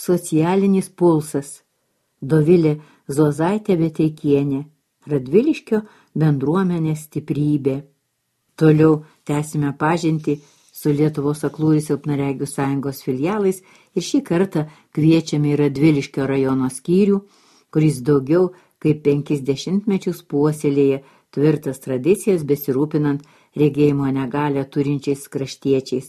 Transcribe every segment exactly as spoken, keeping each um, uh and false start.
socialinis pulsas. Dovilė Zozaitė Veteikienė, Radviliškio bendruomenės stiprybė. Toliau tęsime pažintį su Lietuvos aklųjų silpnaregių sąjungos filialais ir šį kartą kviečiame į Radviliškio rajono skyrių, kuris daugiau kaip penkis dešimtmečius puoselėja tvirtas tradicijas besirūpinant regėjimo negalią turinčiais kraštiečiais.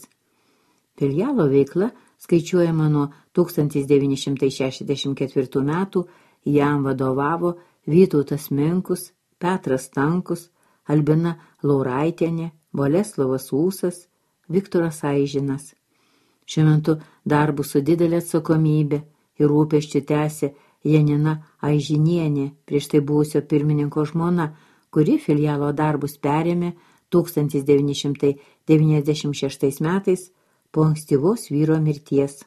Filialo veikla skaičiuojama nuo tūkstantis devyni šimtai šešiasdešimt ketvirtų metų, jam vadovavo Vytautas Minkus, Petras Stankus, Albina Lauraitienė, Boleslovas Ūsas, Viktoras Aižinas. Šiuo metu darbų su didelė atsakomybė ir rūpesčiu tęsė Janina Aižinienė, prieš tai buvusio pirmininko žmona, kuri filialo darbus perėmė tūkstantis devyni šimtai devyniasdešimt šeštais metais po ankstyvos vyro mirties.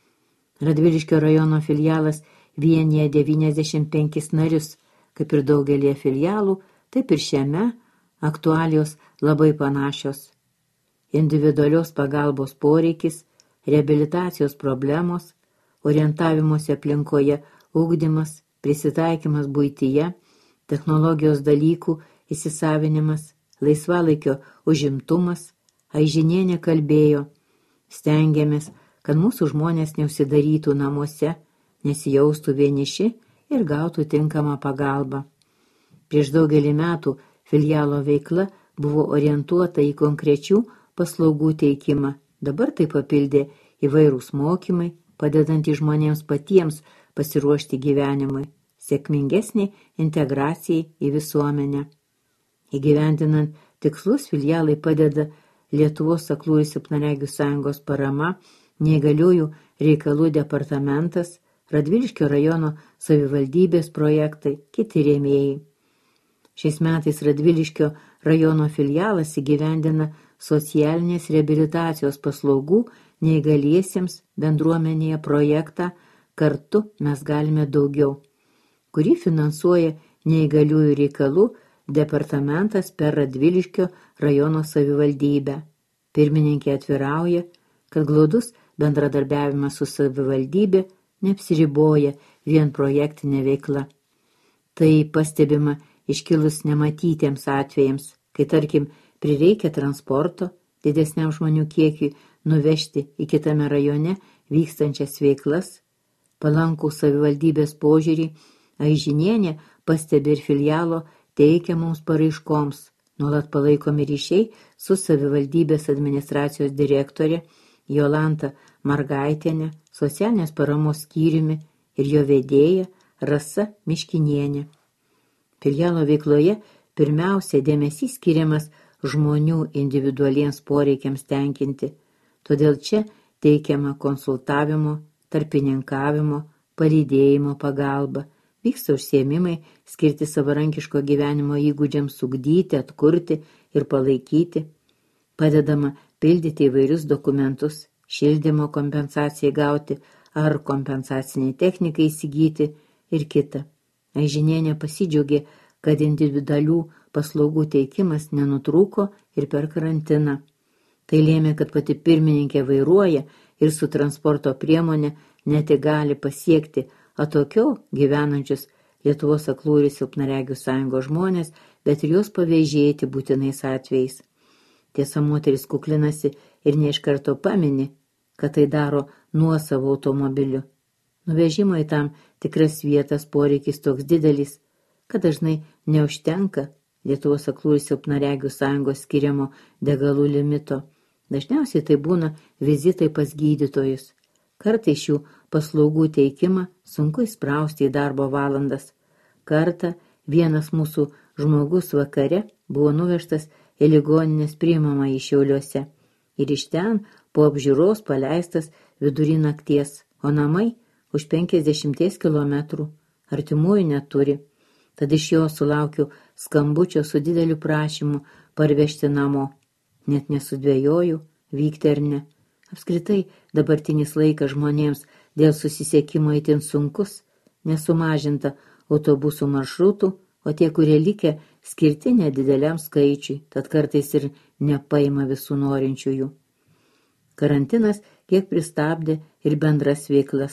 Radviliškio rajono filialas vienija devyniasdešimt penkis narius, kaip ir daugelie filialų, taip ir šiame aktualijos labai panašios. Individualios pagalbos poreikis, reabilitacijos problemos, orientavimosi aplinkoje ugdymas, prisitaikymas buityje, technologijos dalykų įsisavinimas, laisvalaikio užimtumas. Aižinienė kalbėjo, stengiamės, kad mūsų žmonės neužsidarytų namuose, nesijaustų vieniši ir gautų tinkamą pagalbą. Prieš daugelį metų filialo veikla buvo orientuota į konkrečių paslaugų teikimą. Dabar tai papildė įvairūs mokymai, padedantys žmonėms patiems pasiruošti gyvenimui, sėkmingesnė integracijai į visuomenę. Įgyvendinant tikslus filialai padeda Lietuvos aklųjų silpnaregių sąjungos parama, neįgaliųjų reikalų departamentas, Radviliškio rajono savivaldybės projektai, kiti rėmėjai. Šiais metais Radviliškio rajono filialas įgyvendina socialinės reabilitacijos paslaugų neįgaliesiems bendruomenėje projektą Kartu mes galime daugiau, kurį finansuoja neįgaliųjų reikalų departamentas per Radviliškio rajono savivaldybę. Pirmininkė atvirauja, kad glaudus bendradarbiavimas su savivaldybė neapsiriboja vien projektinė veikla. Tai pastebima iškilus nematytiems atvejams, kai tarkim prireikia transporto didesniam žmonių kiekiui nuvežti į kitame rajone vykstančias veiklas. Palankų savivaldybės požiūrį Aižinienė pastebi ir filialo teikiamoms paraiškoms. Nuolat palaikomi ryšiai su savivaldybės administracijos direktorė Jolanta Margaitienė, socialinės paramos skyriumi ir jo vedėja Rasa Miškinienė. Filialo veikloje pirmiausia dėmesys skiriamas žmonių individualiems poreikiams tenkinti, todėl čia teikiama konsultavimo, tarpininkavimo, palydėjimo pagalba, vyksta užsiėmimai skirti savarankiško gyvenimo įgūdžiams ugdyti, atkurti ir palaikyti, padedama pildyti įvairius dokumentus, šildymo kompensacijai gauti ar kompensaciniai technikai įsigyti ir kita. Aižinienė pasidžiaugė, kad individualių paslaugų teikimas nenutrūko ir per karantiną. Tai lėmė, kad pati pirmininkė vairuoja ir su transporto priemonė ne tik gali pasiekti atokiau gyvenančius Lietuvos aklųjų silpnaregių sąjungos žmonės, bet ir juos pavėžėti būtinais atvejais. Tiesa, moteris kuklinasi ir ne iš karto pamini, kad tai daro nuosavo automobiliu. Nuvežimo į tam tikras vietas poreikis toks didelis, kad dažnai neužtenka Lietuvos aklųjų silpnaregių sąjungos skiriamo degalų limito. Dažniausiai tai būna vizitai pas gydytojus. Kartais šių paslaugų teikimą sunku įsprausti į darbo valandas. Kartą vienas mūsų žmogus vakare buvo nuvežtas į ligoninės priimamąjį Šiauliuose ir iš ten po apžiūros paleistas vidury nakties, o namai už penkiasdešimties kilometrų, artimųjų neturi. Tad iš jo sulaukiu skambučio su dideliu prašymu parvežti namo. Net nesudvejoju, vykti ar ne. Apskritai, dabartinis laikas žmonėms dėl susisiekimo itin sunkus, nesumažinta autobusų maršrutų, o tie, kurie likę, skirti nedideliam skaičiui, tad kartais ir nepaima visų norinčiųjų. Karantinas kiek pristabdė ir bendras veiklas.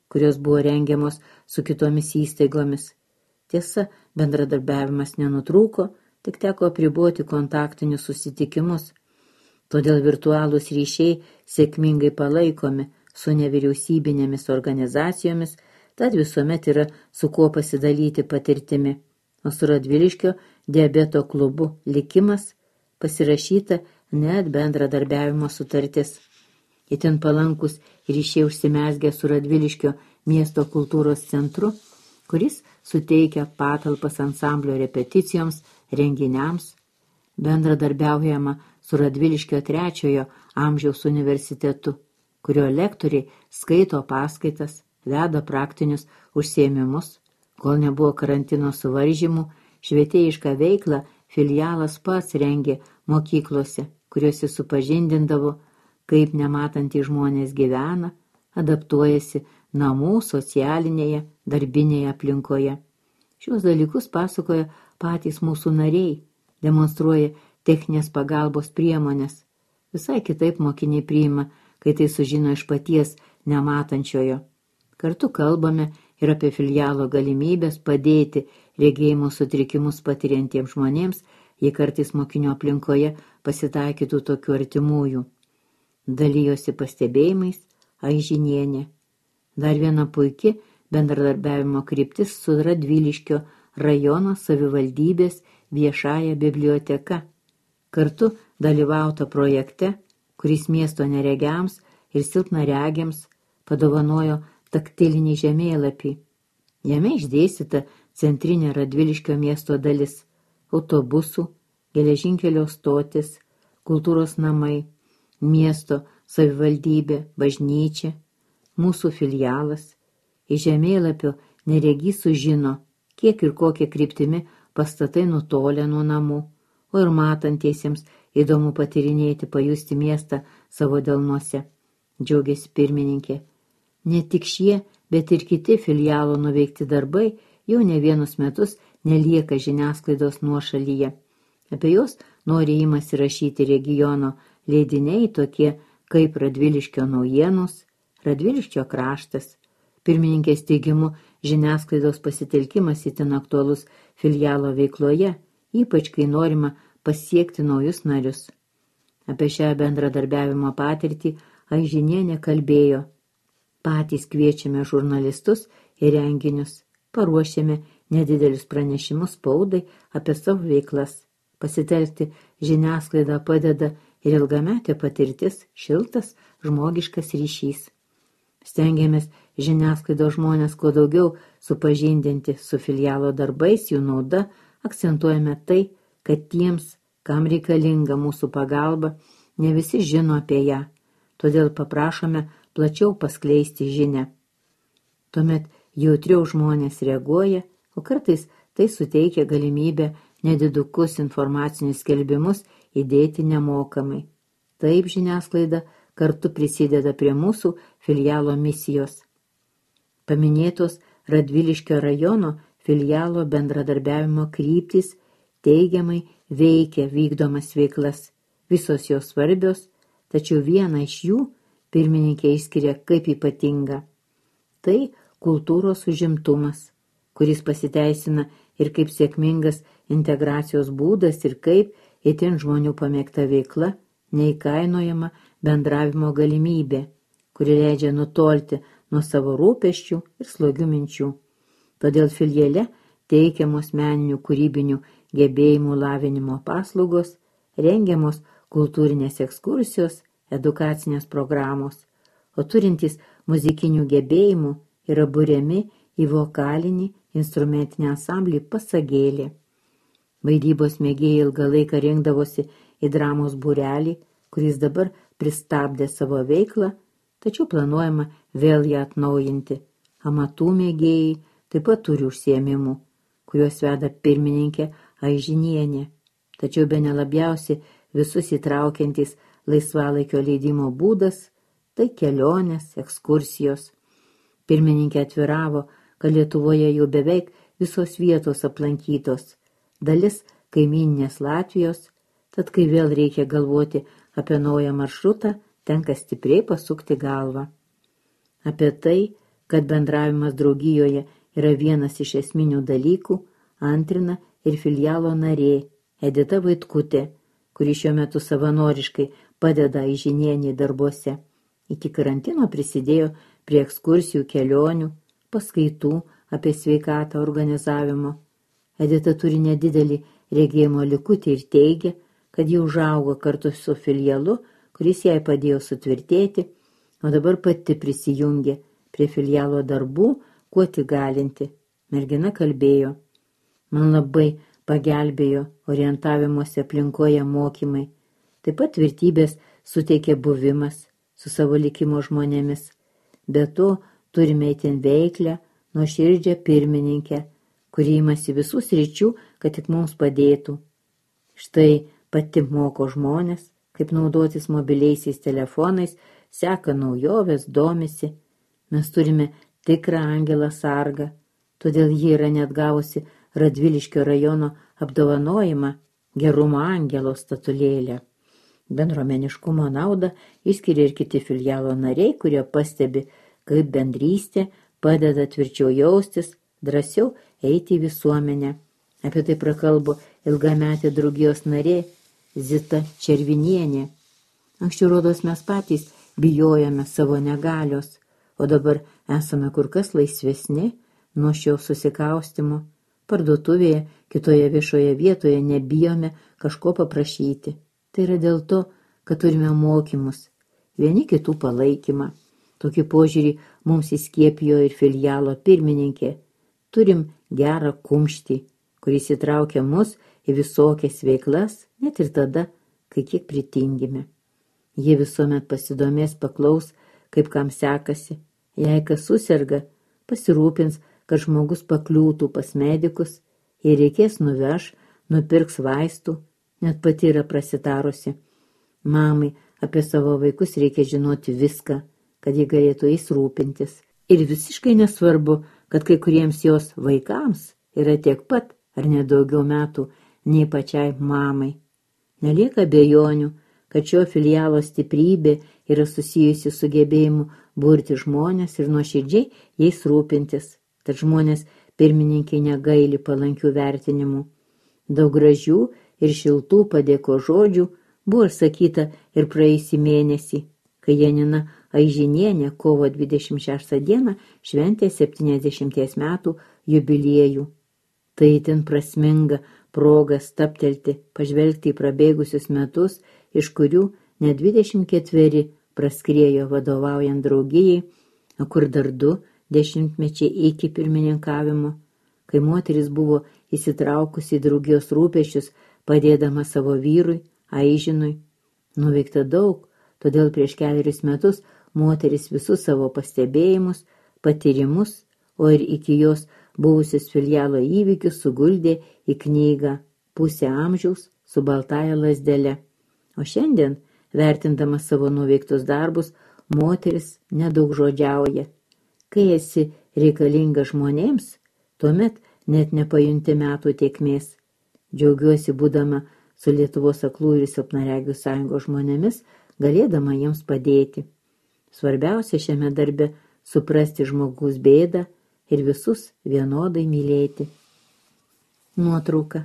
kurios buvo rengiamos su kitomis įstaigomis. Tiesa, bendradarbiavimas nenutrūko, tik teko apriboti kontaktinius susitikimus. Todėl virtualūs ryšiai sėkmingai palaikomi su nevyriausybinėmis organizacijomis, tad visuomet yra su kuo pasidalyti patirtimi. O su Radviliškio diabeto klubu likimas pasirašyta net bendradarbiavimo sutartis. Itin palankus ryšiai užsimezgė su Radviliškio miesto kultūros centru, kuris suteikia patalpas ansamblio repeticijoms, renginiams. Bendradarbiaujama su Radviliškio trečiojo amžiaus universitetu, kurio lektoriai skaito paskaitas, veda praktinius užsiėmimus. Kol nebuvo karantino suvaržymų, švietėjišką veiklą filialas pats rengė mokyklose, kuriuose supažindindavo, kaip nematantys žmonės gyvena, adaptuojasi namų socialinėje, darbinėje aplinkoje. Šios dalykus pasakoja patys mūsų nariai, demonstruoja techninės pagalbos priemonės. Visai kitaip mokiniai priima, kai tai sužino iš paties nematančiojo. Kartu kalbame ir apie filialo galimybės padėti regėjimo sutrikimus patiriantiems žmonėms, jei kartais mokinio aplinkoje pasitaikytų tokių artimųjų. Dalijosi pastebėjimais Aižinienė. Dar viena puiki bendradarbiavimo kryptis su Radviliškio rajono savivaldybės viešąja biblioteka. Kartu dalyvauta projekte, kuris miesto neregiams ir silpnaregiams padovanojo taktilinį žemėlapį. Jame išdėstyta centrinė Radviliškio miesto dalis – autobusų, geležinkelio stotis, kultūros namai, miesto savivaldybė, bažnyčia, mūsų filialas. Iš žemėlapio neregys sužino, kiek ir kokia kryptimi pastatai nutolę nuo namų, o ir matantiesiems įdomu patyrinėti, pajusti miestą savo delnuose. Džiaugiasi pirmininkė. Ne tik šie, bet ir kiti filialo nuveikti darbai jau ne vienus metus nelieka žiniasklaidos nuošalyje. Apie juos nori imasi rašyti regiono leidiniai tokie kaip Radviliškio naujienos, Radviliškio kraštas. Pirmininkės teigimu, žiniasklaidos pasitelkimas itin aktualus filialo veikloje, ypač kai norima pasiekti naujus narius. Apie šią bendradarbiavimo patirtį Aižinienė kalbėjo. Patys kviečiame žurnalistus į renginius, paruošėme nedidelius pranešimus spaudai apie savo veiklas. Pasitelkti žiniasklaidą padeda ir ilgametė patirtis, šiltas, žmogiškas ryšys. Stengiamės žiniasklaidos žmonės kuo daugiau supažindinti su filialo darbais, jų nauda, akcentuojame tai, kad tiems, kam reikalinga mūsų pagalba, ne visi žino apie ją. Todėl paprašome plačiau paskleisti žinią. Tuomet jautriau žmonės reaguoja, o kartais tai suteikia galimybę nedidukus informacinius skelbimus įdėti nemokamai. Taip žiniasklaida kartu prisideda prie mūsų filialo misijos. Paminėtos Radviliškio rajono filialo bendradarbiavimo kryptys teigiamai veikia vykdomas veiklas. Visos jos svarbios, tačiau vieną iš jų pirmininkė išskiria kaip ypatingą. Tai kultūros užimtumas, kuris pasiteisina ir kaip sėkmingas integracijos būdas ir kaip itin žmonių pamėgta veikla, neįkainojama bendravimo galimybė, kuri leidžia nutolti nuo savo rūpesčių ir slogių minčių. Todėl filiale teikiamos meninių kūrybinių gebėjimų lavinimo paslaugos, rengiamos kultūrinės ekskursijos, edukacinės programos, o turintys muzikinių gebėjimų yra buriami į vokalinį instrumentinį ansamblį Pasagėlė. Vaidybos mėgėjai ilgą laiką rinkdavosi į dramos būrelį, kuris dabar pristabdė savo veiklą, tačiau planuojama vėl ją atnaujinti. Amatų mėgėjai taip pat turi užsiėmimų, kuriuos veda pirmininkė Aižinienė. Tačiau bene labiausiai visus įtraukiantys laisvalaikio leidimo būdas – tai kelionės, ekskursijos. Pirmininkė atviravo, kad Lietuvoje jau beveik visos vietos aplankytos, dalis kaimyninės Latvijos, tad kai vėl reikia galvoti apie naują maršrutą, tenka stipriai pasukti galvą. Apie tai, kad bendravimas draugijoje yra vienas iš esminių dalykų, antrina ir filialo narė Edita Vaitkutė, kuri šiuo metu savanoriškai padeda Aižinienei darbuose. Iki karantino prisidėjo prie ekskursijų, kelionių, paskaitų apie sveikatą organizavimo. Edita turi nedidelį regėjimo likutį ir teigia, kad ji užaugo kartu su filialu, kuris jai padėjo sutvirtėti, o dabar pati prisijungė prie filialo darbų, kuo tik galinti. Mergina kalbėjo: man labai pagelbėjo orientavimuose aplinkoje mokymai. Taip pat vertybės suteikė buvimas su savo likimo žmonėmis. Be to turime itin veiklę, nuoširdžią pirmininkę, kuri imasi visų sričių, kad tik mums padėtų. Štai pati moko žmonės, kaip naudotis mobiliaisiais telefonais, seka naujoves, domisi. Mes turime tikrą angelą sargą, todėl ji yra net gavusi Radviliškio rajono apdovanojimą gerumo angelo statulėlę. Bendruomeniškumo naudą išskiria ir kiti filialo nariai, kurie pastebi, kaip bendrystė padeda tvirčiau jaustis, drąsiau eiti į visuomenę. Apie tai prakalbo ilgametė draugijos narė Zita Červinienė. Anksčiau rodos mes patys bijojame savo negalios, o dabar esame kur kas laisvesni nuo šio susikaustimo. Parduotuvėje, kitoje viešoje vietoje nebijome kažko paprašyti. Tai yra dėl to, kad turime mokymus, vieni kitų palaikymą. Tokį požiūrį mums įskiepijo ir filialo pirmininkė. Turim gerą kumštį, kuris įtraukia mus į visokias veiklas, net ir tada, kai kiek pritingime. Jie visuomet pasidomės, paklaus, kaip kam sekasi. Jei kas suserga, pasirūpins, kad žmogus pakliūtų pas medikus, jei reikės nuveš, nupirks vaistų, net pati yra prasitarusi. Mamai apie savo vaikus reikia žinoti viską, kad jie galėtų jais rūpintis. Ir visiškai nesvarbu, kad kai kuriems jos vaikams yra tiek pat ar nedaugiau metų nei pačiai mamai. Nelieka abejonių, kad šio filialo stiprybė yra susijusi su gebėjimu burti žmonės ir nuoširdžiai jais rūpintis. Tad žmonės pirmininkai negaili palankių vertinimų. Daug gražių ir šiltų padėko žodžių buvo sakyta ir praėjusį mėnesį, kai Janina Aižinienė kovo dvidešimt šeštą dieną šventė septyniasdešimties metų jubiliejų. Tai itin prasminga proga stabtelti, pažvelgti į prabėgusius metus, iš kurių net dvidešimt ketveri praskriejo vadovaujant draugijai, o kur dar du dešimtmečiai iki pirmininkavimo, kai moteris buvo įsitraukusi į draugijos rūpesčius, padėdama savo vyrui, Aižinui. Nuveikta daug, todėl prieš kelerius metus moteris visus savo pastebėjimus, patyrimus, o ir iki jos buvusius filialo įvykius suguldė į knygą Pusė amžiaus su baltąja lazdele. O šiandien, vertindama savo nuveiktus darbus, moteris nedaug žodžiauja. Kai esi reikalinga žmonėms, tuomet net nepajunti metų tėkmės. Džiaugiuosi būdama su Lietuvos aklųjų ir silpnaregių sąjungos žmonėmis, galėdama jiems padėti. Svarbiausia šiame darbe suprasti žmogaus bėdą ir visus vienodai mylėti. Nuotrauka.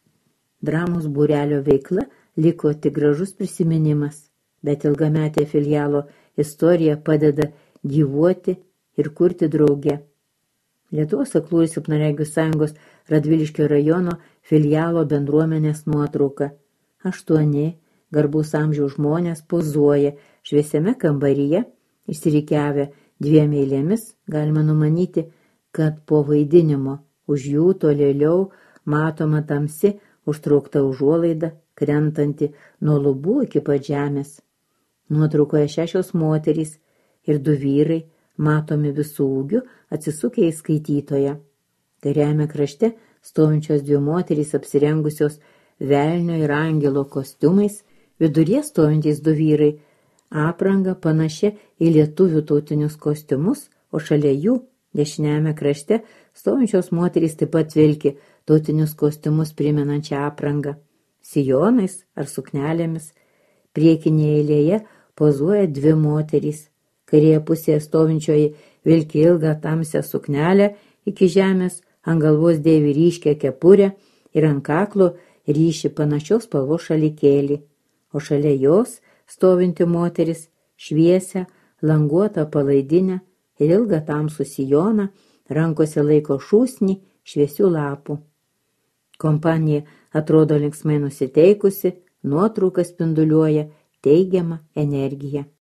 Dramos būrelio veikla liko tik gražus prisiminimas, bet ilgametė filialo istorija padeda gyvuoti ir kurti drauge. Lietuvos aklųjų ir silpnaregių sąjungos Radviliškio rajono filialo bendruomenės nuotrauka. Aštuoni garbaus amžiaus žmonės pozuoja šviesiame kambaryje, išsirikiavę dviem eilėmis, galima numanyti, kad po vaidinimo už jų tolėliau matoma tamsi užtraukta užuolaida, krentanti nuo lubų iki pat žemės. Nuotraukoje šešios moterys ir du vyrai, matomi visų ūgių, atsisukę į skaitytoją. Kairiajame krašte stovinčios dvi moterys apsirengusios velnio ir angelo kostiumais, viduryje stovintys du vyrai, apranga panašia į lietuvių tautinius kostiumus, o šalia jų, dešiniajame krašte, stovinčios moterys taip pat vilki tautinius kostiumus primenančią aprangą, sijonais ar suknelėmis. Priekinėje eilėje pozuoja dvi moterys. Kairėje pusėje stovinčioji vilki ilgą tamsią suknelę iki žemės, ant galvos dėvi ryškią kepurę ir ant kaklo ryši panašios spalvos šalikėlį, o šalia jos stovinti moteris šviesią, languotą palaidinę ir ilgą tamsų sijoną, rankose laiko šūsnį šviesių lapų. Kompanija atrodo linksmai nusiteikusi, nuotrauka spinduliuoja teigiamą energiją.